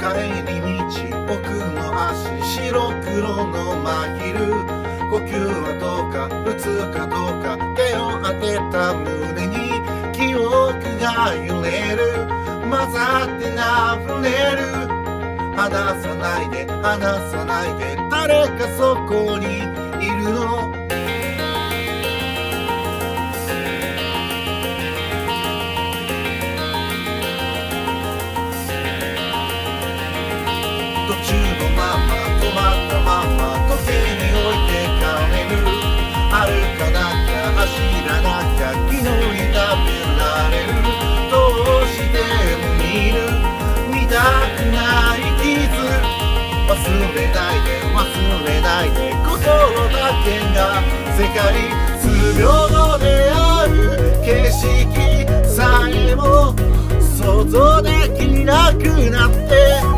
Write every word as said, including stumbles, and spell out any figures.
帰り道僕の足白黒の真昼呼吸はどうか普通かどうか手を当てた胸に記憶が揺れる混ざって溢れる離さないで離さないで誰かそこにいるの途中のまま止まったまま時に置いてかれる歩かなきゃ走らなきゃ昨日に食べられるどうしても見る見たくない傷忘れないで忘れないで心だけが世界数秒である景色さえも想像できなくなって